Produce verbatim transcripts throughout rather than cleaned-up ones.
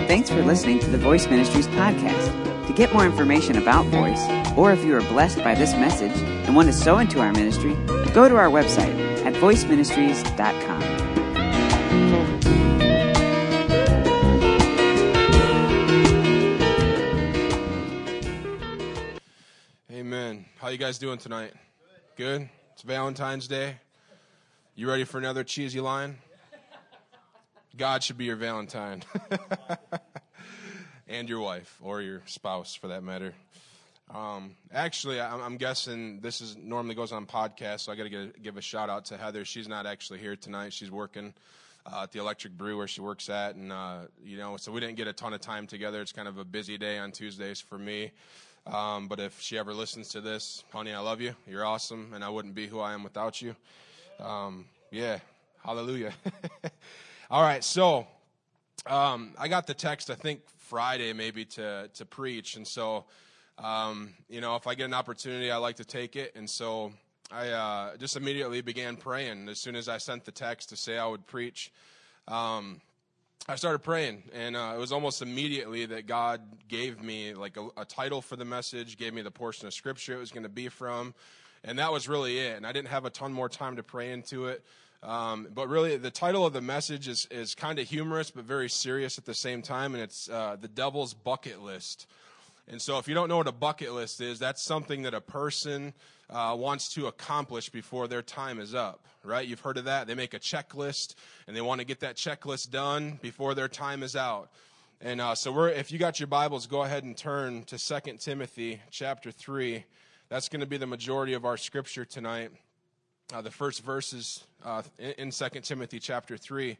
Thanks for listening to the Voice Ministries podcast. To get more information about Voice, or if you are blessed by this message and want to sow into our ministry, go to our website at voice ministries dot com. Amen. How you guys doing tonight? Good? It's Valentine's Day. You ready for another cheesy line? God should be your Valentine. And your wife, or your spouse, for that matter. Um, actually, I'm, I'm guessing this is normally goes on podcasts, so I got to give a shout out to Heather. She's not actually here tonight. She's working uh, at the Electric Brew where she works at, and uh, you know, so we didn't get a ton of time together. It's kind of a busy day on Tuesdays for me. Um, but if she ever listens to this, honey, I love you. You're awesome, and I wouldn't be who I am without you. Um, yeah, hallelujah. All right, so um, I got the text, I think, Friday maybe to, to preach, and so, um, you know, if I get an opportunity, I like to take it, and so I uh, just immediately began praying. As soon as I sent the text to say I would preach, um, I started praying, and uh, it was almost immediately that God gave me like a, a title for the message, gave me the portion of Scripture it was going to be from, and that was really it, and I didn't have a ton more time to pray into it. Um, but really, the title of the message is, is kind of humorous but very serious at the same time, and it's uh, The Devil's Bucket List. And so if you don't know what a bucket list is, that's something that a person uh, wants to accomplish before their time is up, right? You've heard of that. They make a checklist, and they want to get that checklist done before their time is out. And uh, so we're, if you got your Bibles, go ahead and turn to Second Timothy chapter three. That's going to be the majority of our scripture tonight. Uh, the first verses uh, in Second Timothy chapter three,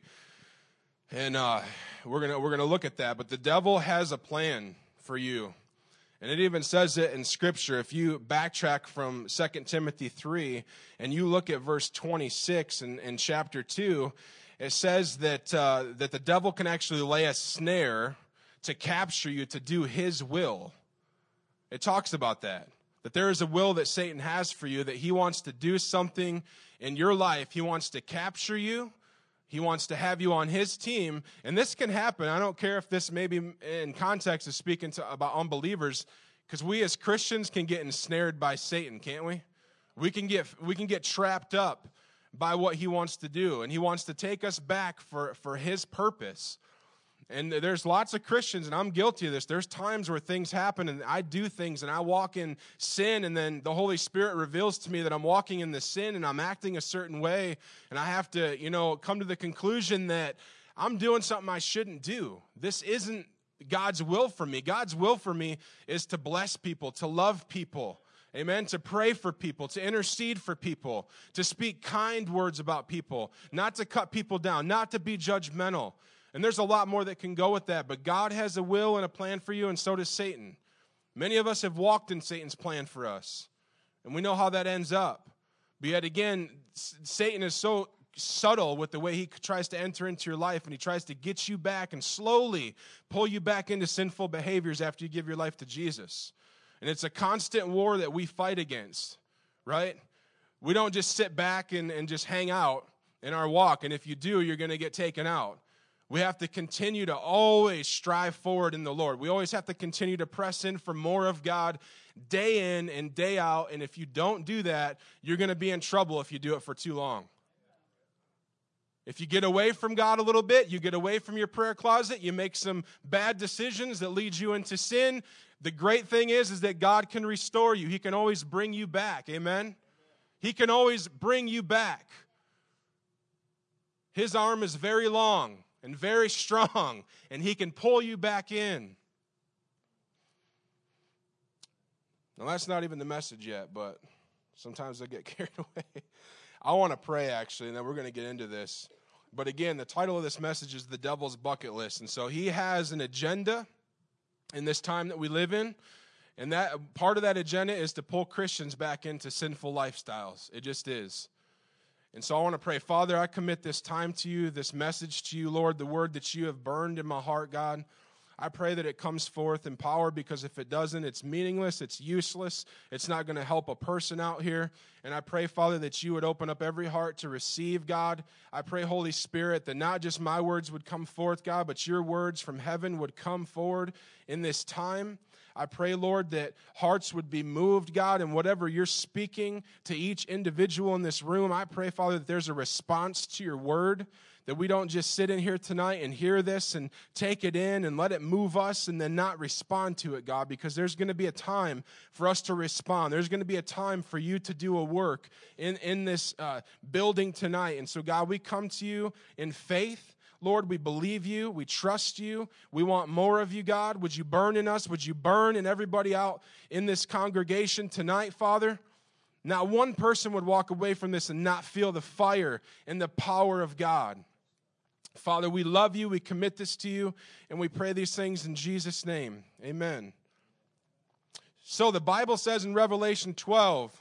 and uh, we're gonna we're gonna look at that. But the devil has a plan for you, and it even says it in Scripture. If you backtrack from Second Timothy three and you look at verse twenty-six in, in chapter two, it says that uh, that the devil can actually lay a snare to capture you to do his will. It talks about that. That there is a will that Satan has for you, that he wants to do something in your life. He wants to capture you. He wants to have you on his team. And this can happen. I don't care if this maybe in context is speaking to, about unbelievers, because we as Christians can get ensnared by Satan, can't we? We can get we can get trapped up by what he wants to do. And he wants to take us back for, for his purpose. And there's lots of Christians, and I'm guilty of this. There's times where things happen, and I do things, and I walk in sin, and then the Holy Spirit reveals to me that I'm walking in the sin, and I'm acting a certain way, and I have to, you know, come to the conclusion that I'm doing something I shouldn't do. This isn't God's will for me. God's will for me is to bless people, to love people, amen, to pray for people, to intercede for people, to speak kind words about people, not to cut people down, not to be judgmental. And there's a lot more that can go with that, but God has a will and a plan for you, and so does Satan. Many of us have walked in Satan's plan for us, and we know how that ends up. But yet again, Satan is so subtle with the way he tries to enter into your life, and he tries to get you back and slowly pull you back into sinful behaviors after you give your life to Jesus. And it's a constant war that we fight against, right? We don't just sit back and, and just hang out in our walk, and if you do, you're going to get taken out. We have to continue to always strive forward in the Lord. We always have to continue to press in for more of God day in and day out. And if you don't do that, you're going to be in trouble if you do it for too long. If you get away from God a little bit, you get away from your prayer closet, you make some bad decisions that lead you into sin. The great thing is, is that God can restore you. He can always bring you back. Amen? He can always bring you back. His arm is very long and very strong, and he can pull you back in. Now, that's not even the message yet, but sometimes I get carried away. I want to pray, actually, and then we're going to get into this. But again, the title of this message is The Devil's Bucket List. And so he has an agenda in this time that we live in, and that part of that agenda is to pull Christians back into sinful lifestyles. It just is. And so I want to pray, Father, I commit this time to you, this message to you, Lord, the word that you have burned in my heart, God. I pray that it comes forth in power, because if it doesn't, it's meaningless, it's useless, it's not going to help a person out here. And I pray, Father, that you would open up every heart to receive, God. I pray, Holy Spirit, that not just my words would come forth, God, but your words from heaven would come forward in this time. I pray, Lord, that hearts would be moved, God, and whatever you're speaking to each individual in this room, I pray, Father, that there's a response to your word, that we don't just sit in here tonight and hear this and take it in and let it move us and then not respond to it, God, because there's going to be a time for us to respond. There's going to be a time for you to do a work in, in this uh, building tonight. And so, God, we come to you in faith. Lord, we believe you. We trust you. We want more of you, God. Would you burn in us? Would you burn in everybody out in this congregation tonight, Father? Not one person would walk away from this and not feel the fire and the power of God. Father, we love you. We commit this to you, and we pray these things in Jesus' name. Amen. So the Bible says in Revelation twelve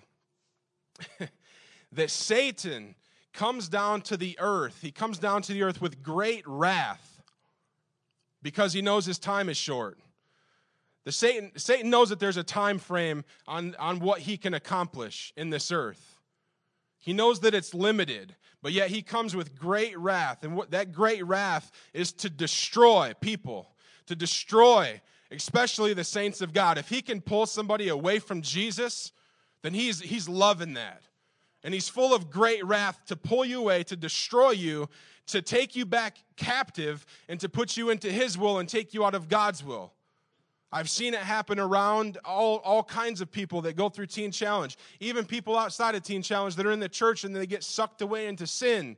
that Satan comes down to the earth. He comes down to the earth with great wrath because he knows his time is short. The Satan, Satan knows that there's a time frame on, on what he can accomplish in this earth. He knows that it's limited, but yet he comes with great wrath. And what that great wrath is to destroy people, to destroy especially the saints of God. If he can pull somebody away from Jesus, then he's, he's loving that. And he's full of great wrath to pull you away, to destroy you, to take you back captive, and to put you into his will and take you out of God's will. I've seen it happen around all, all kinds of people that go through Teen Challenge. Even people outside of Teen Challenge that are in the church and they get sucked away into sin.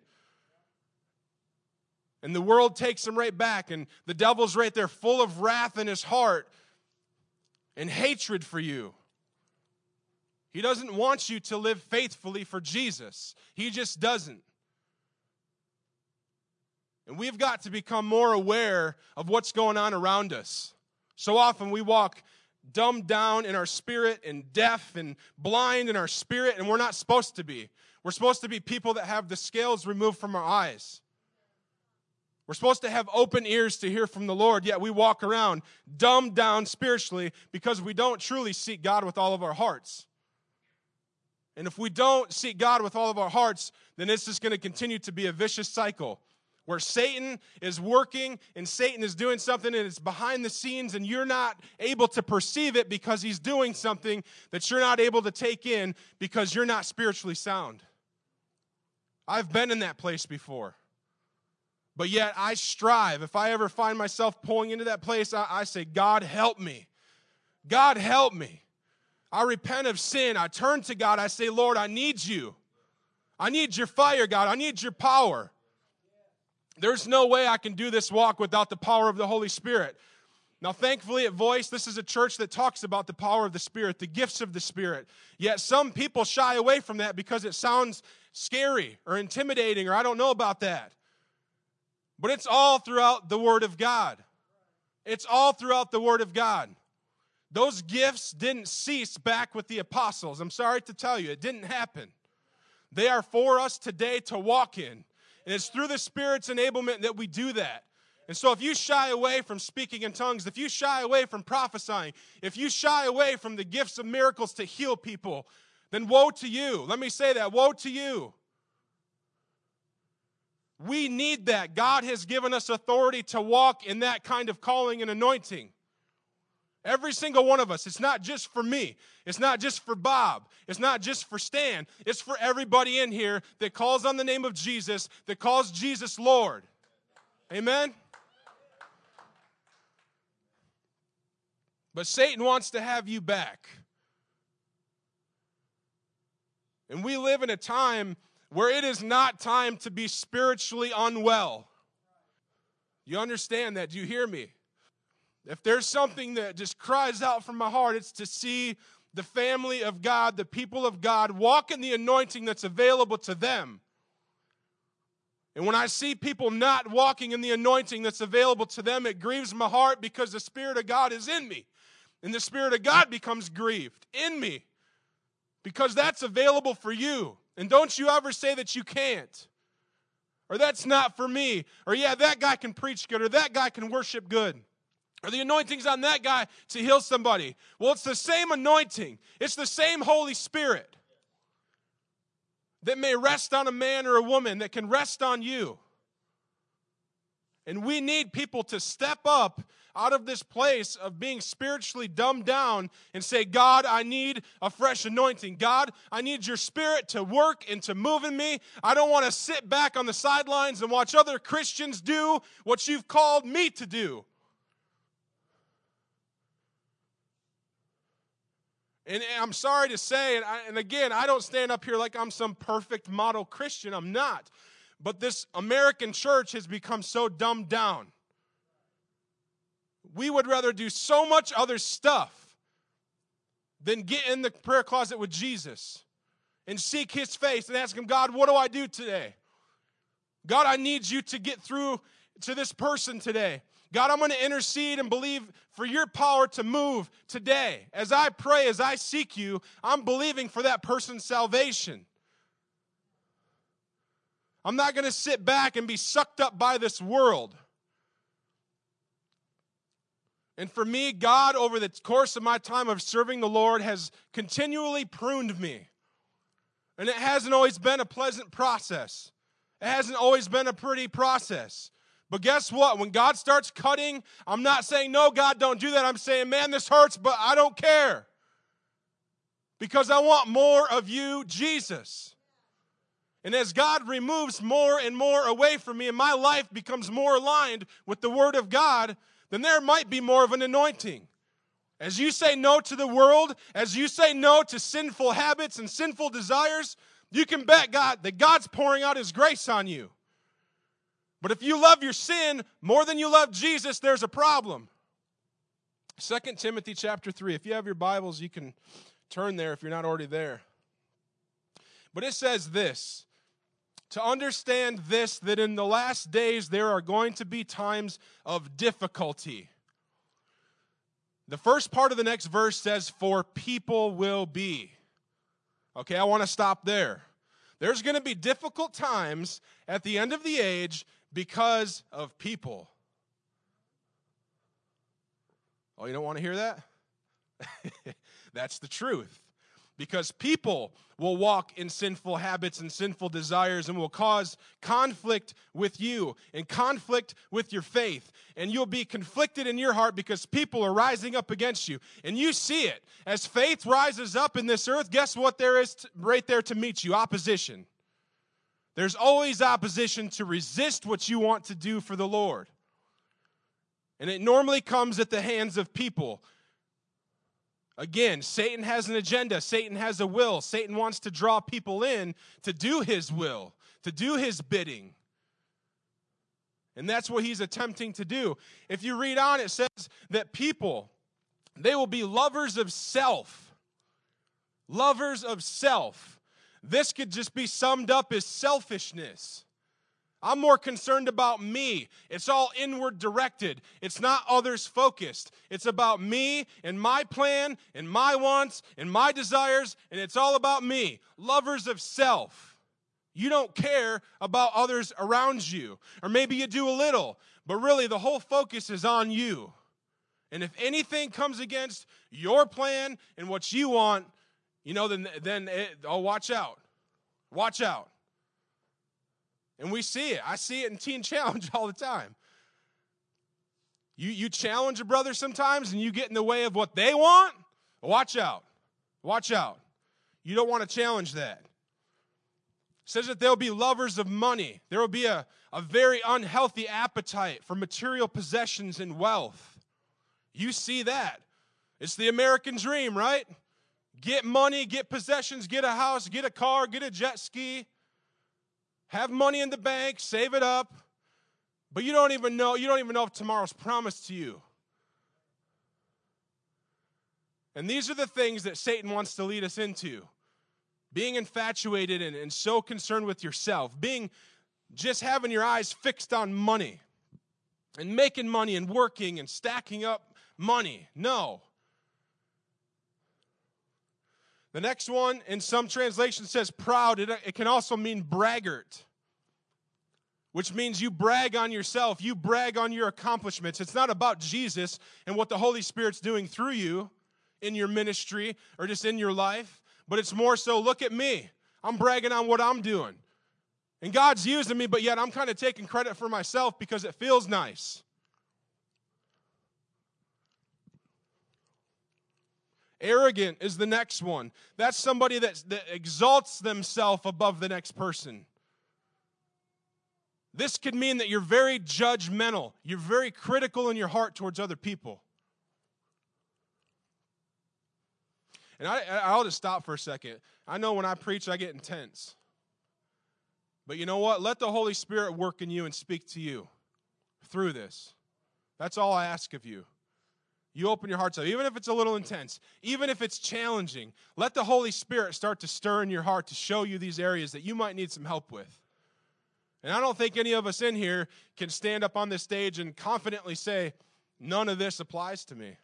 And the world takes them right back, and the devil's right there full of wrath in his heart and hatred for you. He doesn't want you to live faithfully for Jesus. He just doesn't. And we've got to become more aware of what's going on around us. So often we walk dumbed down in our spirit and deaf and blind in our spirit, and we're not supposed to be. We're supposed to be people that have the scales removed from our eyes. We're supposed to have open ears to hear from the Lord, yet we walk around dumbed down spiritually because we don't truly seek God with all of our hearts. And if we don't seek God with all of our hearts, then it's just going to continue to be a vicious cycle where Satan is working and Satan is doing something and it's behind the scenes and you're not able to perceive it because he's doing something that you're not able to take in because you're not spiritually sound. I've been in that place before. But yet I strive. If I ever find myself pulling into that place, I, I say, God, help me. God, help me. I repent of sin. I turn to God. I say, Lord, I need you. I need your fire, God. I need your power. There's no way I can do this walk without the power of the Holy Spirit. Now, thankfully at Voice, this is a church that talks about the power of the Spirit, the gifts of the Spirit. Yet some people shy away from that because it sounds scary or intimidating, or I don't know about that. But it's all throughout the Word of God. It's all throughout the Word of God. Those gifts didn't cease back with the apostles. I'm sorry to tell you, it didn't happen. They are for us today to walk in. And it's through the Spirit's enablement that we do that. And so if you shy away from speaking in tongues, if you shy away from prophesying, if you shy away from the gifts of miracles to heal people, then woe to you. Let me say that, woe to you. We need that. God has given us authority to walk in that kind of calling and anointing. Every single one of us. It's not just for me. It's not just for Bob. It's not just for Stan. It's for everybody in here that calls on the name of Jesus, that calls Jesus Lord. Amen? But Satan wants to have you back. And we live in a time where it is not time to be spiritually unwell. You understand that? Do you hear me? If there's something that just cries out from my heart, it's to see the family of God, the people of God, walk in the anointing that's available to them. And when I see people not walking in the anointing that's available to them, it grieves my heart because the Spirit of God is in me. And the Spirit of God becomes grieved in me because that's available for you. And don't you ever say that you can't. Or that's not for me. Or yeah, that guy can preach good. Or that guy can worship good. Or the anointing's on that guy to heal somebody. Well, it's the same anointing. It's the same Holy Spirit that may rest on a man or a woman, that can rest on you. And we need people to step up out of this place of being spiritually dumbed down and say, God, I need a fresh anointing. God, I need your Spirit to work and to move in me. I don't want to sit back on the sidelines and watch other Christians do what you've called me to do. And I'm sorry to say, and, I, and again, I don't stand up here like I'm some perfect model Christian. I'm not. But this American church has become so dumbed down. We would rather do so much other stuff than get in the prayer closet with Jesus and seek his face and ask him, God, what do I do today? God, I need you to get through to this person today. God, I'm going to intercede and believe for your power to move today. As I pray, as I seek you, I'm believing for that person's salvation. I'm not going to sit back and be sucked up by this world. And for me, God, over the course of my time of serving the Lord, has continually pruned me. And it hasn't always been a pleasant process. It hasn't always been a pretty process. But guess what? When God starts cutting, I'm not saying, no, God, don't do that. I'm saying, man, this hurts, but I don't care. Because I want more of you, Jesus. And as God removes more and more away from me and my life becomes more aligned with the Word of God, then there might be more of an anointing. As you say no to the world, as you say no to sinful habits and sinful desires, you can bet God that God's pouring out his grace on you. But if you love your sin more than you love Jesus, there's a problem. Second Timothy chapter three. If you have your Bibles, you can turn there if you're not already there. But it says this, to understand this, that in the last days there are going to be times of difficulty. The first part of the next verse says, for people will be. Okay, I want to stop there. There's going to be difficult times at the end of the age because of people. Oh, you don't want to hear that? That's the truth. Because people will walk in sinful habits and sinful desires and will cause conflict with you and conflict with your faith. And you'll be conflicted in your heart because people are rising up against you. And you see it. As faith rises up in this earth, guess what there is to, right there to meet you? Opposition. There's always opposition to resist what you want to do for the Lord. And it normally comes at the hands of people. Again, Satan has an agenda. Satan has a will. Satan wants to draw people in to do his will, to do his bidding. And that's what he's attempting to do. If you read on, it says that people, they will be lovers of self. Lovers of self. This could just be summed up as selfishness. I'm more concerned about me. It's all inward directed. It's not others focused. It's about me and my plan and my wants and my desires, and it's all about me. Lovers of self. You don't care about others around you. Or maybe you do a little, but really the whole focus is on you. And if anything comes against your plan and what you want, you know, then, then it, oh, watch out. Watch out. And we see it. I see it in Teen Challenge all the time. You, you challenge a brother sometimes and you get in the way of what they want, watch out. Watch out. You don't want to challenge that. It says that there'll be lovers of money. There will be a, a very unhealthy appetite for material possessions and wealth. You see that. It's the American dream, right? Get money, get possessions, get a house, get a car, get a jet ski. Have money in the bank, save it up, but you don't even know, you don't even know if tomorrow's promised to you. And these are the things that Satan wants to lead us into. Being infatuated and, and so concerned with yourself. Being, just having your eyes fixed on money. And making money and working and stacking up money. No. The next one, in some translations, says proud. It, it can also mean braggart. which means you brag on yourself. You brag on your accomplishments. It's not about Jesus and what the Holy Spirit's doing through you in your ministry or just in your life, but it's more so, look at me. I'm bragging on what I'm doing. And God's using me, but yet I'm kind of taking credit for myself because it feels nice. Arrogant is the next one. That's somebody that, that exalts themselves above the next person. This could mean that you're very judgmental. You're very critical in your heart towards other people. And I, I'll just stop for a second. I know when I preach, I get intense. But you know what? Let the Holy Spirit work in you and speak to you through this. That's all I ask of you. You open your hearts up, even if it's a little intense, even if it's challenging. Let the Holy Spirit start to stir in your heart to show you these areas that you might need some help with. And I don't think any of us in here can stand up on this stage and confidently say, none of this applies to me.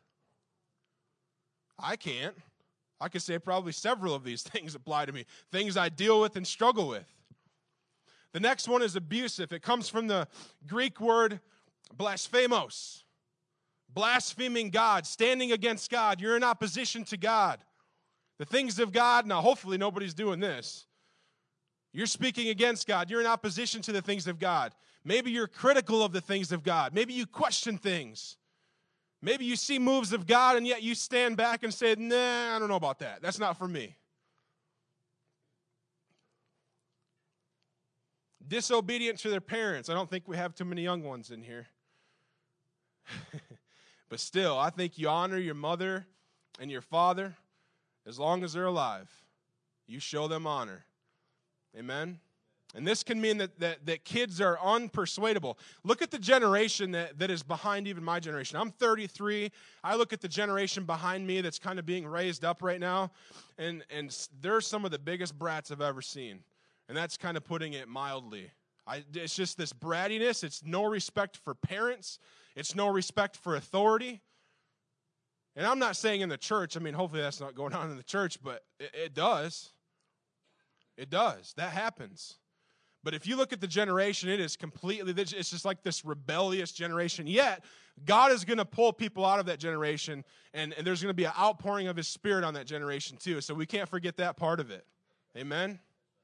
I can't. I could say probably several of these things apply to me, things I deal with and struggle with. The next one is abusive. It comes from the Greek word blasphemos. Blaspheming God, standing against God. You're in opposition to God. The things of God, now hopefully nobody's doing this. You're speaking against God. You're in opposition to the things of God. Maybe you're critical of the things of God. Maybe you question things. Maybe you see moves of God and yet you stand back and say, nah, I don't know about that. That's not for me. Disobedient to their parents. I don't think we have too many young ones in here. But still, I think you honor your mother and your father as long as they're alive. You show them honor. Amen? And this can mean that, that, that kids are unpersuadable. Look at the generation that, that is behind even my generation. I'm thirty-three. I look at the generation behind me that's kind of being raised up right now, and, and they're some of the biggest brats I've ever seen. And that's kind of putting it mildly. I, it's just this brattiness. It's no respect for parents. It's no respect for authority. And I'm not saying in the church. I mean, hopefully that's not going on in the church, but it, it does. It does. That happens. But if you look at the generation, it is completely, it's just like this rebellious generation. Yet, God is going to pull people out of that generation, and, and there's going to be an outpouring of His Spirit on that generation too. So we can't forget that part of it. Amen?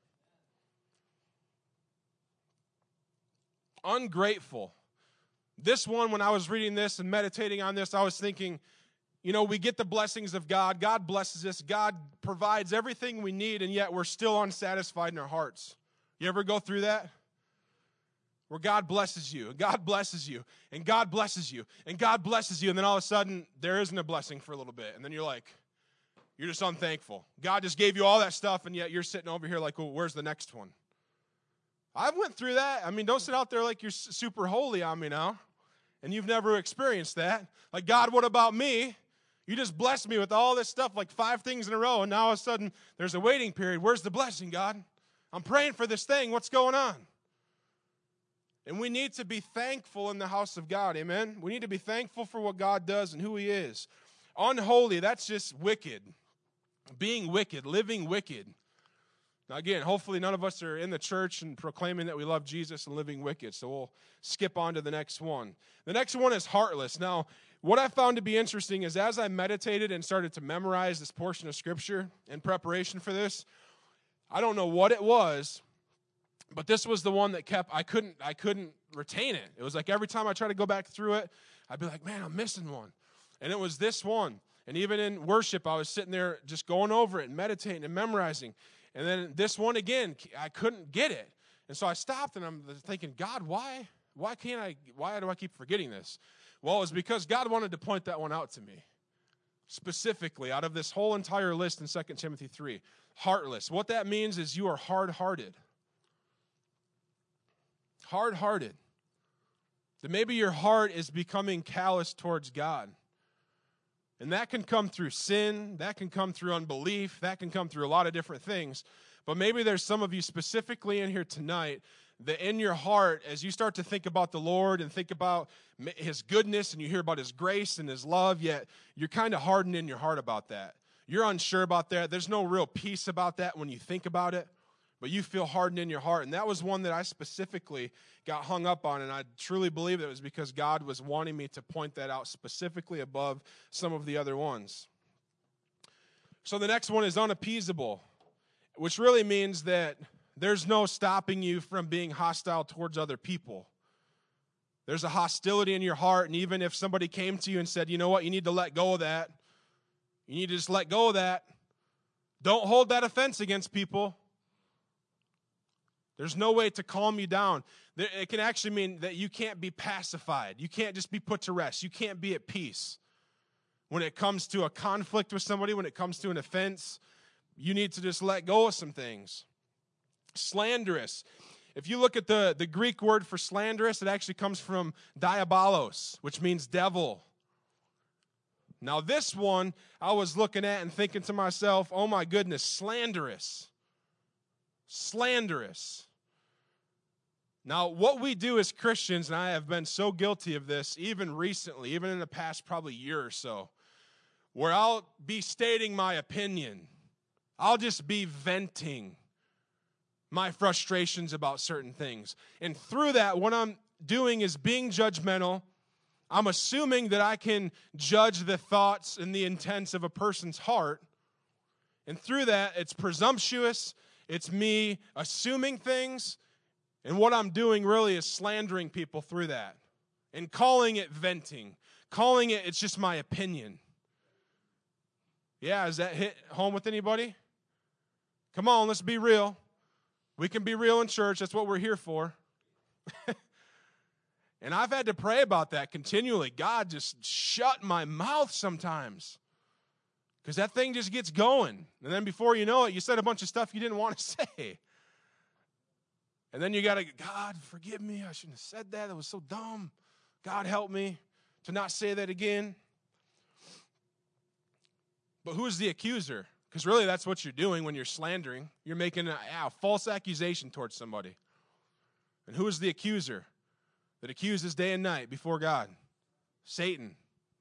Ungrateful. This one, when I was reading this and meditating on this, I was thinking, you know, we get the blessings of God. God blesses us. God provides everything we need, and yet we're still unsatisfied in our hearts. You ever go through that? Where God blesses you, and God blesses you, and God blesses you, and God blesses you, and then all of a sudden, there isn't a blessing for a little bit, and then you're like, you're just unthankful. God just gave you all that stuff, and yet you're sitting over here like, well, where's the next one? I went through that. I mean, don't sit out there like you're super holy on me now, and you've never experienced that. Like, God, what about me? You just blessed me with all this stuff, like five things in a row, and now all of a sudden there's a waiting period. Where's the blessing, God? I'm praying for this thing. What's going on? And we need to be thankful in the house of God, amen? We need to be thankful for what God does and who He is. Unholy, that's just wicked. Being wicked, living wicked. Now again, hopefully none of us are in the church and proclaiming that we love Jesus and living wicked, so we'll skip on to the next one. The next one is heartless. Now, what I found to be interesting is as I meditated and started to memorize this portion of Scripture in preparation for this, I don't know what it was, but this was the one that kept, I couldn't, I couldn't retain it. It was like every time I tried to go back through it, I'd be like, man, I'm missing one. And it was this one. And even in worship, I was sitting there just going over it and meditating and memorizing. And then this one again, I couldn't get it. And so I stopped and I'm thinking, God, why? Why can't I, why do I keep forgetting this? Well, it's because God wanted to point that one out to me. Specifically, out of this whole entire list in Second Timothy three. Heartless. What that means is you are hard-hearted. Hard-hearted. That maybe your heart is becoming callous towards God. And that can come through sin, that can come through unbelief, that can come through a lot of different things. But maybe there's some of you specifically in here tonight that in your heart, as you start to think about the Lord and think about His goodness and you hear about His grace and His love, yet you're kind of hardened in your heart about that. You're unsure about that. There's no real peace about that when you think about it. but you feel hardened in your heart. And that was one that I specifically got hung up on, and I truly believe that it was because God was wanting me to point that out specifically above some of the other ones. So the next one is unappeasable, which really means that there's no stopping you from being hostile towards other people. There's a hostility in your heart, and even if somebody came to you and said, you know what, you need to let go of that, you need to just let go of that, don't hold that offense against people. There's no way to calm you down. It can actually mean that you can't be pacified. You can't just be put to rest. You can't be at peace. When it comes to a conflict with somebody, when it comes to an offense, you need to just let go of some things. Slanderous. If you look at the, the Greek word for slanderous, it actually comes from diabolos, which means devil. Now this one, I was looking at and thinking to myself, oh my goodness, slanderous. Slanderous. Now, what we do as Christians, and I have been so guilty of this, even recently, even in the past probably year or so, where I'll be stating my opinion. I'll just be venting my frustrations about certain things. And through that, what I'm doing is being judgmental. I'm assuming that I can judge the thoughts and the intents of a person's heart. And through that, it's presumptuous. It's me assuming things. And what I'm doing really is slandering people through that. And calling it venting. Calling it, it's just my opinion. Yeah, does that hit home with anybody? Come on, let's be real. We can be real in church. That's what we're here for. And I've had to pray about that continually. God, just shut my mouth sometimes. Because that thing just gets going. And then before you know it, you said a bunch of stuff you didn't want to say. And then you got to, God, forgive me. I shouldn't have said that. That was so dumb. God, help me to not say that again. But who's the accuser? Because really that's what you're doing when you're slandering. You're making a, a false accusation towards somebody. And who is the accuser that accuses day and night before God? Satan.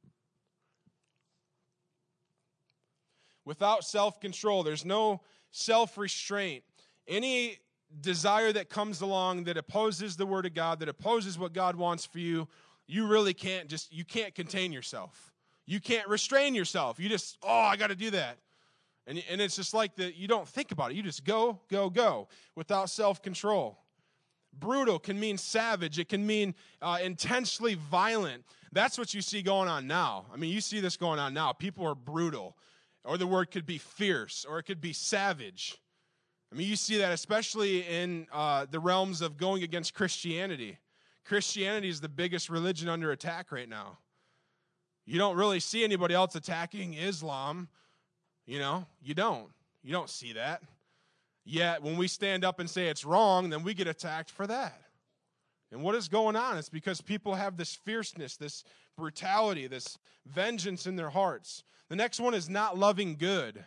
Without self-control, there's no self-restraint. Any desire that comes along that opposes the Word of God, that opposes what God wants for you, you really can't just, you can't contain yourself. You can't restrain yourself. You just, oh, I got to do that. And, and it's just like that. You don't think about it. You just go, go, go without self-control. Brutal can mean savage. It can mean uh, intensely violent. That's what you see going on now. I mean, you see this going on now. People are brutal. Or the word could be fierce, or it could be savage. I mean, you see that especially in uh, the realms of going against Christianity. Christianity is the biggest religion under attack right now. You don't really see anybody else attacking Islam. You know, you don't. You don't see that. Yet, when we stand up and say it's wrong, then we get attacked for that. And what is going on? It's because people have this fierceness, this brutality, this vengeance in their hearts. The next one is not loving good,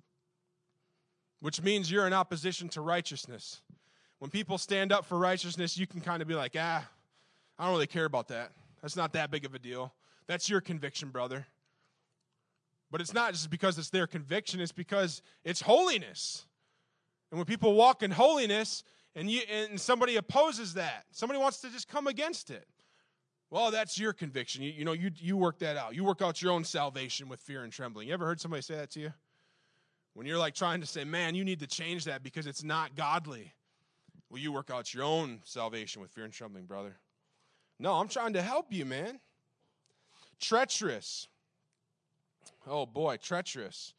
which means you're in opposition to righteousness. When people stand up for righteousness, you can kind of be like, ah, I don't really care about that. That's not that big of a deal. That's your conviction, brother. But it's not just because it's their conviction, it's because it's holiness. And when people walk in holiness and you and somebody opposes that, somebody wants to just come against it. Well, that's your conviction. You, you know, you, you work that out. You work out your own salvation with fear and trembling. You ever heard somebody say that to you? When you're like trying to say, man, you need to change that because it's not godly. Well, you work out your own salvation with fear and trembling, brother. No, I'm trying to help you, man. Treacherous. Oh, boy, treacherous.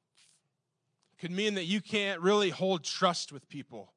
Could mean that you can't really hold trust with people.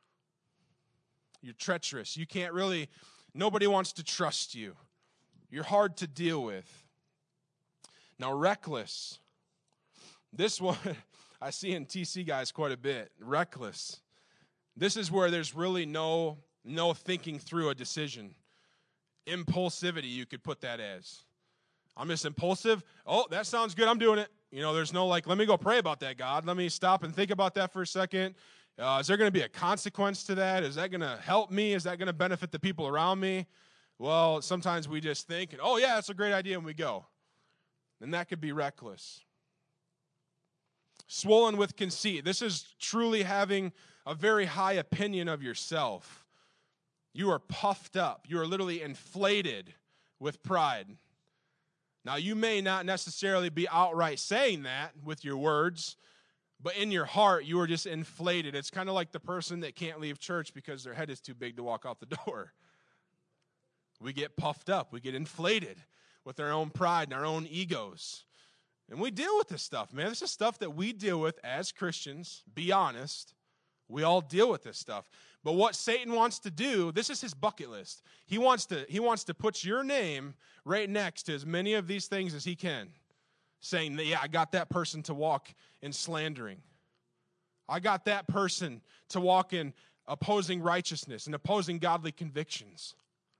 You're treacherous. You can't really, nobody wants to trust you. You're hard to deal with. Now, reckless. This one, I see in T C guys quite a bit. Reckless. This is where there's really no, no thinking through a decision. Impulsivity, you could put that as. I'm just impulsive. Oh, that sounds good. I'm doing it. You know, there's no like, let me go pray about that, God. Let me stop and think about that for a second. Uh, is there going to be a consequence to that? Is that going to help me? Is that going to benefit the people around me? Well, sometimes we just think, oh, yeah, that's a great idea, and we go. And that could be reckless. Swollen with conceit. This is truly having a very high opinion of yourself. You are puffed up. You are literally inflated with pride. Now, you may not necessarily be outright saying that with your words, but in your heart, you are just inflated. It's kind of like the person that can't leave church because their head is too big to walk out the door. We get puffed up. We get inflated with our own pride and our own egos. And we deal with this stuff, man. This is stuff that we deal with as Christians. Be honest. We all deal with this stuff. But what Satan wants to do, this is his bucket list. He wants to, he wants to put your name right next to as many of these things as he can, saying that, yeah, I got that person to walk in slandering. I got that person to walk in opposing righteousness and opposing godly convictions.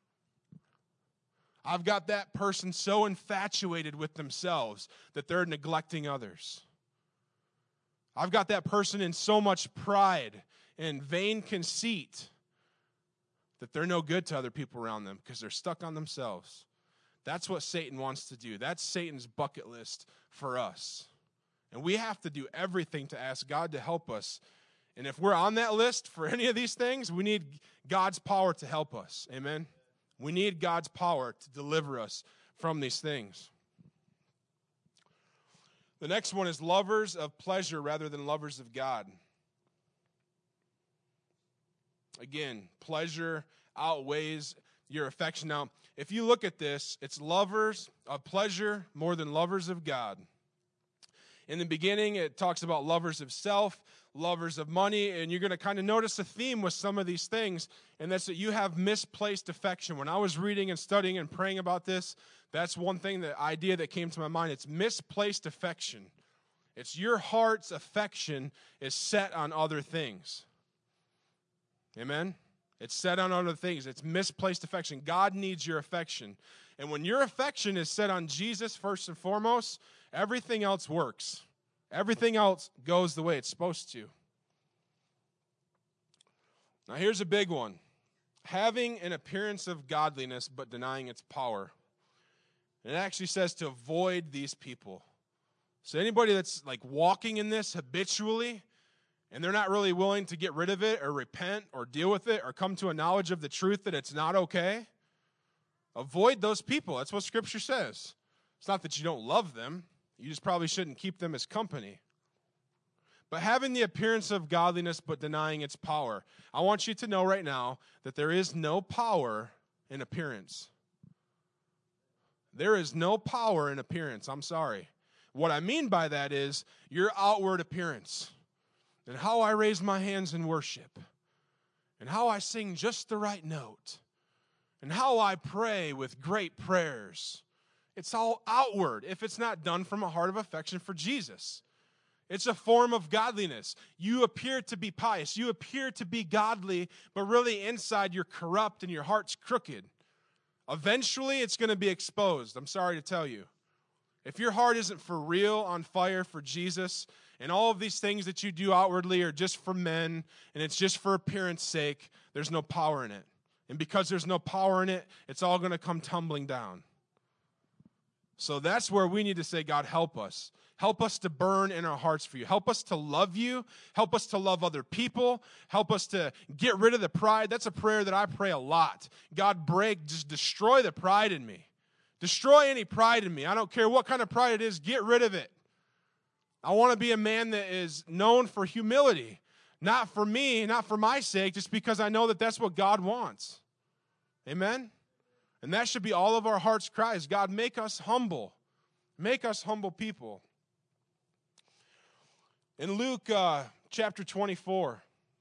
I've got that person so infatuated with themselves that they're neglecting others. I've got that person in so much pride and vain conceit that they're no good to other people around them because they're stuck on themselves. That's what Satan wants to do. That's Satan's bucket list for us. And we have to do everything to ask God to help us. And if we're on that list for any of these things, we need God's power to help us. Amen? We need God's power to deliver us from these things. The next one is lovers of pleasure rather than lovers of God. Again, pleasure outweighs your affection. Now, if you look at this, it's lovers of pleasure more than lovers of God. In the beginning, it talks about lovers of self, lovers of money, and you're going to kind of notice a theme with some of these things, and that's that you have misplaced affection. When I was reading and studying and praying about this, that's one thing, the idea that came to my mind. It's misplaced affection. It's your heart's affection is set on other things. Amen? It's set on other things. It's misplaced affection. God needs your affection. And when your affection is set on Jesus first and foremost, everything else works. Everything else goes the way it's supposed to. Now here's a big one. Having an appearance of godliness but denying its power. And it actually says to avoid these people. So anybody that's like walking in this habitually, and they're not really willing to get rid of it or repent or deal with it or come to a knowledge of the truth that it's not okay, avoid those people. That's what Scripture says. It's not that you don't love them. You just probably shouldn't keep them as company. But having the appearance of godliness but denying its power. I want you to know right now that there is no power in appearance. There is no power in appearance. I'm sorry. What I mean by that is your outward appearance. And how I raise my hands in worship. And how I sing just the right note. And how I pray with great prayers. It's all outward if it's not done from a heart of affection for Jesus. It's a form of godliness. You appear to be pious. You appear to be godly, but really inside you're corrupt and your heart's crooked. Eventually it's going to be exposed. I'm sorry to tell you. If your heart isn't for real on fire for Jesus, and all of these things that you do outwardly are just for men, and it's just for appearance sake, there's no power in it. And because there's no power in it, it's all going to come tumbling down. So that's where we need to say, God, help us. Help us to burn in our hearts for you. Help us to love you. Help us to love other people. Help us to get rid of the pride. That's a prayer that I pray a lot. God, break, just destroy the pride in me. Destroy any pride in me. I don't care what kind of pride it is. Get rid of it. I want to be a man that is known for humility. Not for me, not for my sake, just because I know that that's what God wants. Amen? And that should be all of our heart's cries. God, make us humble. Make us humble people. In Luke uh, chapter twenty-four,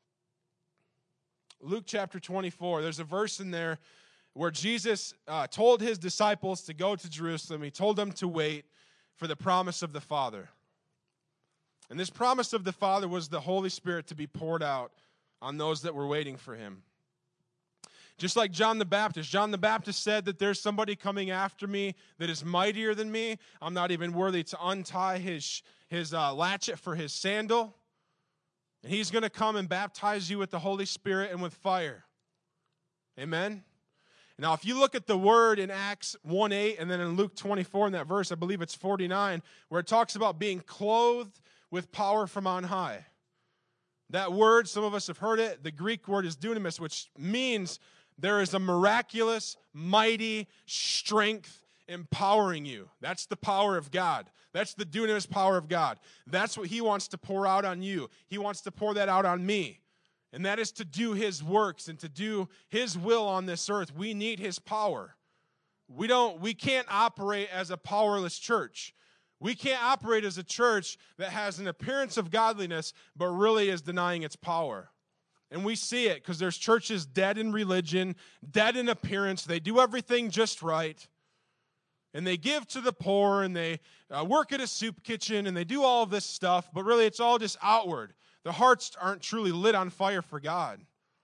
Luke chapter twenty-four, there's a verse in there where Jesus uh, told his disciples to go to Jerusalem. He told them to wait for the promise of the Father. And this promise of the Father was the Holy Spirit to be poured out on those that were waiting for him. Just like John the Baptist. John the Baptist said that there's somebody coming after me that is mightier than me. I'm not even worthy to untie his, his uh, latchet for his sandal. And he's going to come and baptize you with the Holy Spirit and with fire. Amen? Now, if you look at the word in Acts one eight and then in Luke twenty-four in that verse, I believe it's forty-nine, where it talks about being clothed with power from on high. That word, some of us have heard it, the Greek word is dunamis, which means there is a miraculous, mighty strength empowering you. That's the power of God. That's the dunamis power of God. That's what he wants to pour out on you. He wants to pour that out on me. And that is to do his works and to do his will on this earth. We need his power. We don't, we can't operate as a powerless church. We can't operate as a church that has an appearance of godliness, but really is denying its power. And we see it because there's churches dead in religion, dead in appearance. They do everything just right. And they give to the poor, and they uh, work at a soup kitchen, and they do all of this stuff, but really it's all just outward. Their hearts aren't truly lit on fire for God.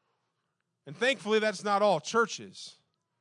And thankfully, that's not all churches.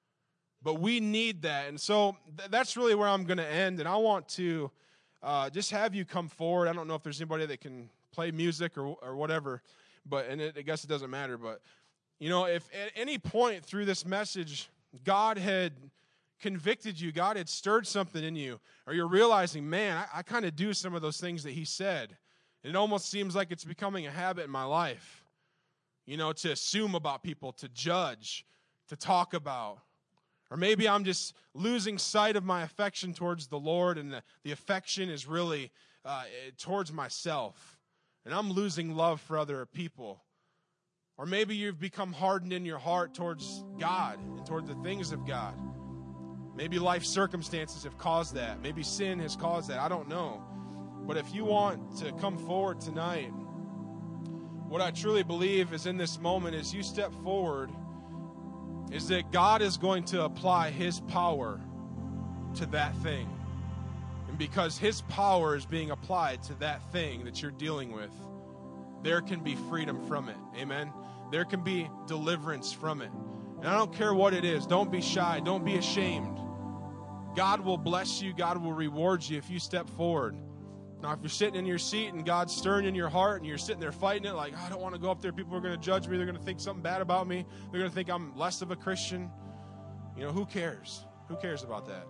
But we need that. And so th- that's really where I'm going to end. And I want to uh, just have you come forward. I don't know if there's anybody that can play music or or whatever, but and it, I guess it doesn't matter. But, you know, if at any point through this message, God had convicted you, God had stirred something in you, or you're realizing, man, I, I kind of do some of those things that he said. It almost seems like it's becoming a habit in my life, you know, to assume about people, to judge, to talk about. Or maybe I'm just losing sight of my affection towards the Lord, and the, the affection is really uh, towards myself. And I'm losing love for other people. Or maybe you've become hardened in your heart towards God and towards the things of God. Maybe life circumstances have caused that. Maybe sin has caused that. I don't know. But if you want to come forward tonight, what I truly believe is in this moment is you step forward, is that God is going to apply his power to that thing. And because his power is being applied to that thing that you're dealing with, there can be freedom from it. Amen? There can be deliverance from it. And I don't care what it is. Don't be shy. Don't be ashamed. God will bless you. God will reward you if you step forward. Now, if you're sitting in your seat and God's stirring in your heart and you're sitting there fighting it like, oh, I don't want to go up there. People are going to judge me. They're going to think something bad about me. They're going to think I'm less of a Christian. You know, who cares? Who cares about that?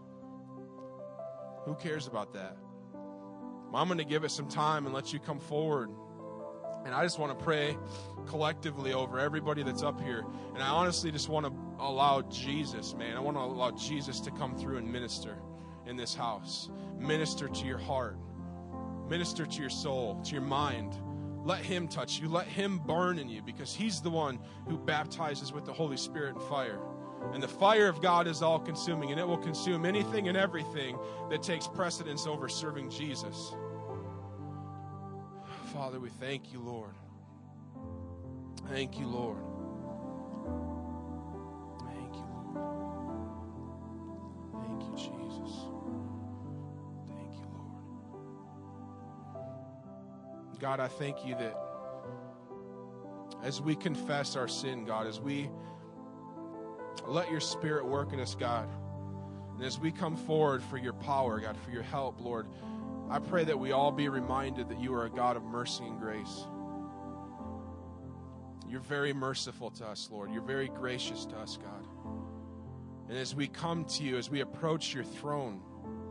Who cares about that? Well, I'm going to give it some time and let you come forward. And I just want to pray collectively over everybody that's up here. And I honestly just want to allow Jesus, man. I want to allow Jesus to come through and minister in this house. Minister to your heart. Minister to your soul, to your mind. Let him touch you. Let him burn in you, because he's the one who baptizes with the Holy Spirit and fire. And the fire of God is all-consuming, and it will consume anything and everything that takes precedence over serving Jesus. Father, we thank you, Lord. Thank you, Lord. Thank you, Lord. Thank you, Jesus. Thank you, Lord. God, I thank you that as we confess our sin, God, as we let your Spirit work in us, God, and as we come forward for your power, God, for your help, Lord, I pray that we all be reminded that you are a God of mercy and grace. You're very merciful to us, Lord. You're very gracious to us, God. And as we come to you, as we approach your throne,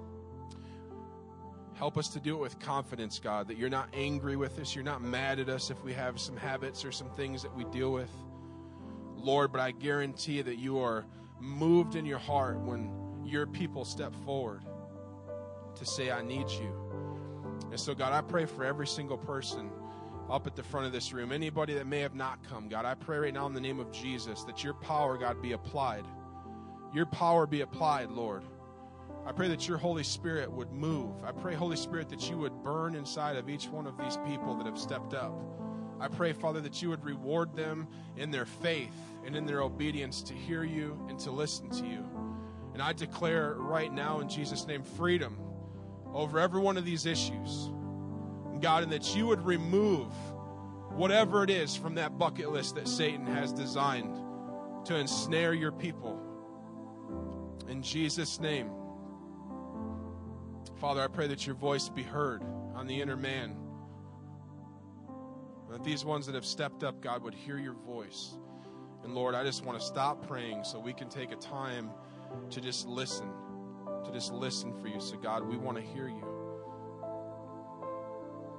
help us to do it with confidence, God, that you're not angry with us. You're not mad at us if we have some habits or some things that we deal with. Lord, but I guarantee that you are moved in your heart when your people step forward to say, I need you. And so, God, I pray for every single person up at the front of this room, anybody that may have not come, God, I pray right now in the name of Jesus that your power, God, be applied. Your power be applied, Lord. I pray that your Holy Spirit would move. I pray, Holy Spirit, that you would burn inside of each one of these people that have stepped up. I pray, Father, that you would reward them in their faith and in their obedience to hear you and to listen to you. And I declare right now in Jesus' name freedom over every one of these issues. God, and that you would remove whatever it is from that bucket list that Satan has designed to ensnare your people. In Jesus' name. Father, I pray that your voice be heard on the inner man. That these ones that have stepped up, God, would hear your voice. And Lord, I just want to stop praying so we can take a time to just listen, to just listen for you. So God, we want to hear you.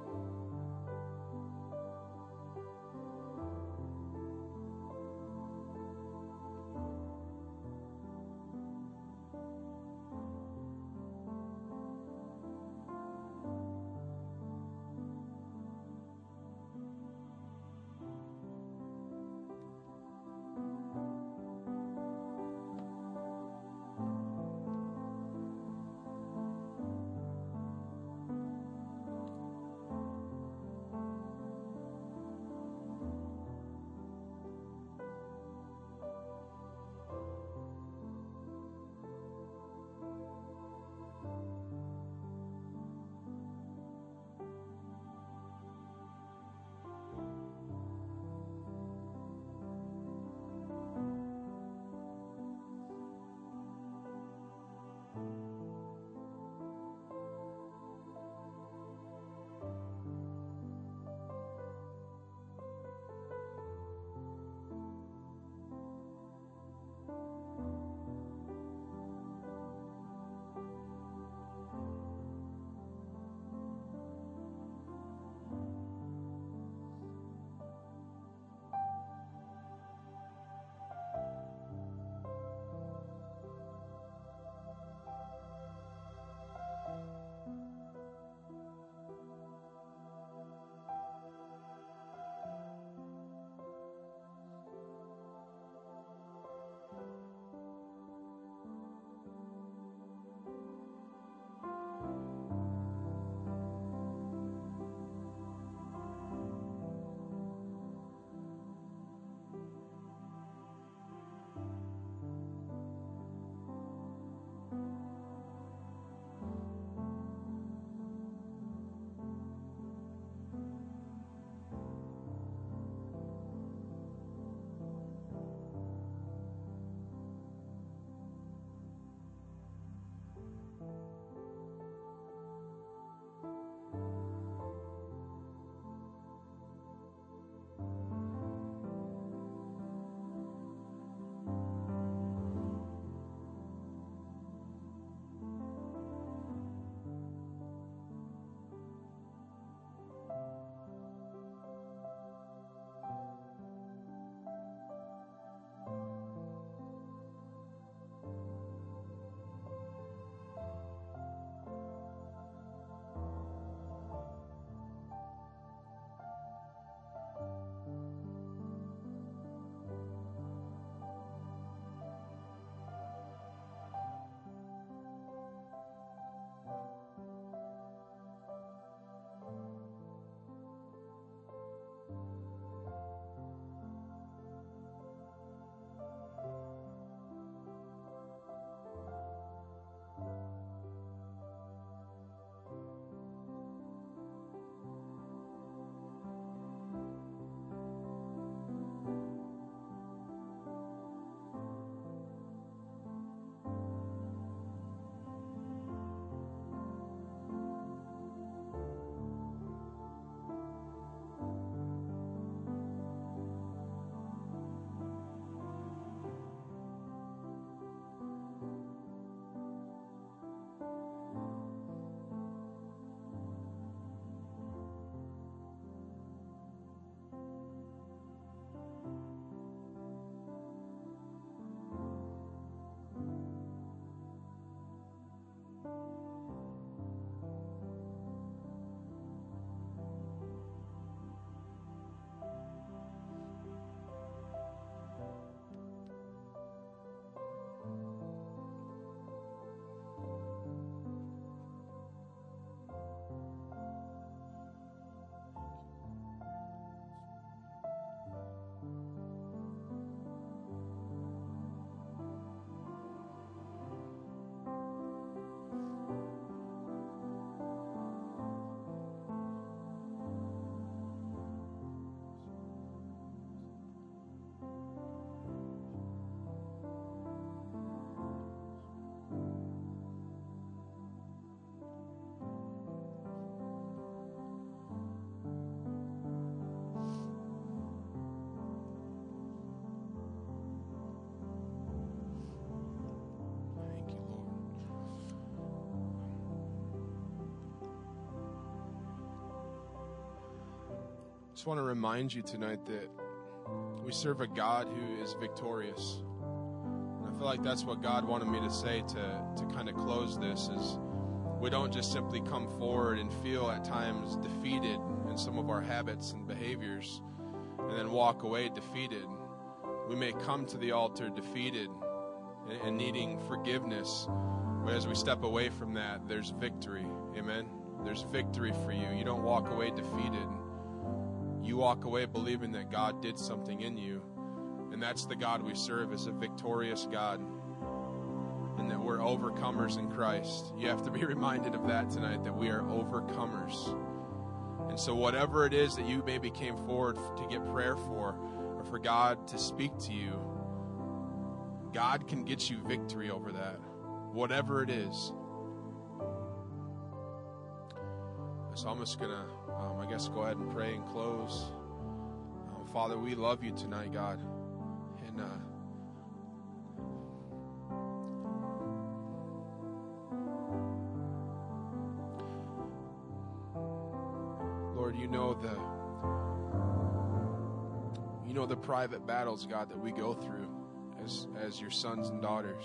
just want to remind you tonight that we serve a God who is victorious. And I feel like that's what God wanted me to say to, to kind of close this is we don't just simply come forward and feel at times defeated in some of our habits and behaviors and then walk away defeated. We may come to the altar defeated and, and needing forgiveness, but as we step away from that, there's victory. Amen? There's victory for you. You don't walk away defeated. You walk away believing that God did something in you, and that's the God we serve, is a victorious God, and that we're overcomers in Christ. You have to be reminded of that tonight, that we are overcomers. And so whatever it is that you maybe came forward to get prayer for, or for God to speak to you, God can get you victory over that, whatever it is. So I'm just going to, um, I guess, go ahead and pray and close. Um, Father, we love you tonight, God. And uh, Lord, you know the you know the private battles, God, that we go through as as your sons and daughters.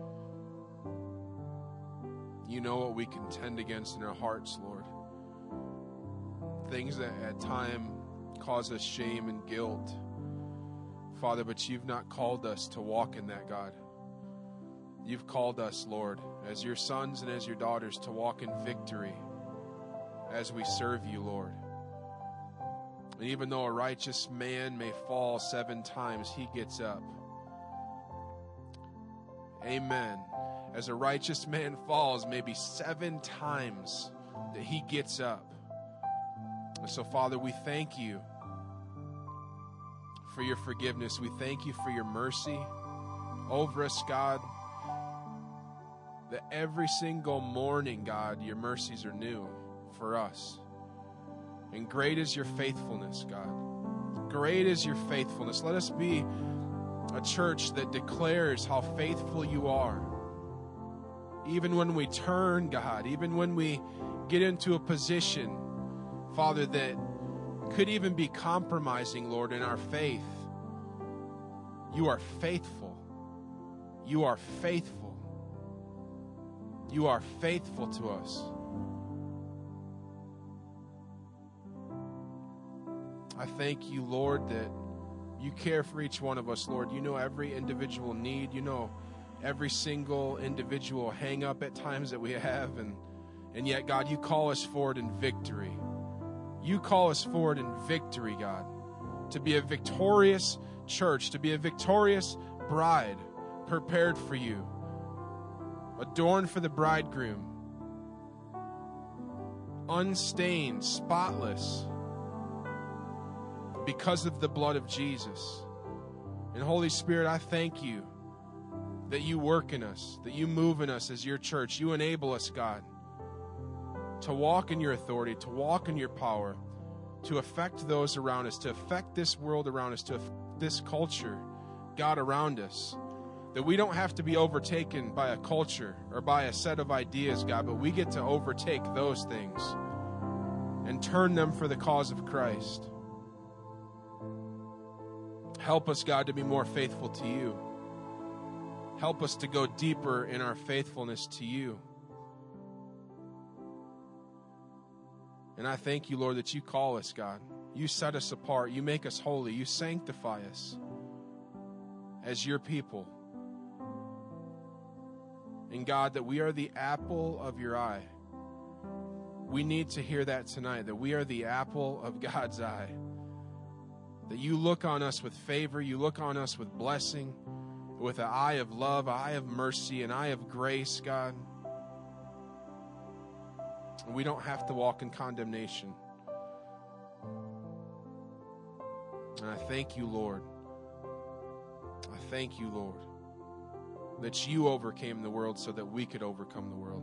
You know what we contend against in our hearts, Lord. Things that at time cause us shame and guilt, Father, but you've not called us to walk in that, God. You've called us, Lord, as your sons and as your daughters, to walk in victory as we serve you, Lord. And even though a righteous man may fall seven times, he gets up. Amen. As a righteous man falls maybe seven times, that he gets up. And so, Father, we thank you for your forgiveness. We thank you for your mercy over us, God. That every single morning, God, your mercies are new for us. And great is your faithfulness, God. Great is your faithfulness. Let us be a church that declares how faithful you are. Even when we turn, God, even when we get into a position, Father, that could even be compromising, Lord, in our faith, you are faithful. You are faithful. You are faithful to us. I thank you, Lord, that you care for each one of us, Lord. You know every individual need. You know every single individual hang up at times that we have. And, and yet, God, you call us forward in victory. You call us forward in victory, God, to be a victorious church, to be a victorious bride prepared for you, adorned for the bridegroom, unstained, spotless, because of the blood of Jesus. And Holy Spirit, I thank you that you work in us, that you move in us as your church. You enable us, God, to walk in your authority, to walk in your power, to affect those around us, to affect this world around us, to affect this culture, God, around us. That we don't have to be overtaken by a culture or by a set of ideas, God, but we get to overtake those things and turn them for the cause of Christ. Help us, God, to be more faithful to you. Help us to go deeper in our faithfulness to you. And I thank you, Lord, that you call us, God. You set us apart. You make us holy. You sanctify us as your people. And God, that we are the apple of your eye. We need to hear that tonight, that we are the apple of God's eye. That you look on us with favor. You look on us with blessing, with an eye of love, an eye of mercy, an eye of grace, God. We don't have to walk in condemnation. And I thank you, Lord. I thank you, Lord, that you overcame the world so that we could overcome the world.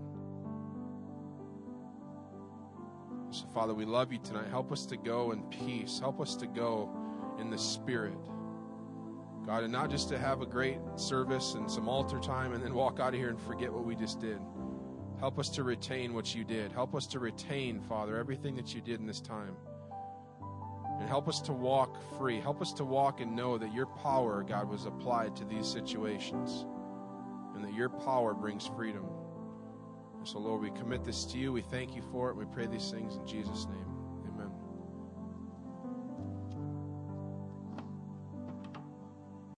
So, Father, we love you tonight. Help us to go in peace. Help us to go in the Spirit. God, and not just to have a great service and some altar time and then walk out of here and forget what we just did. Help us to retain what you did. Help us to retain, Father, everything that you did in this time. And help us to walk free. Help us to walk and know that your power, God, was applied to these situations, and that your power brings freedom. And so, Lord, we commit this to you. We thank you for it. We pray these things in Jesus' name.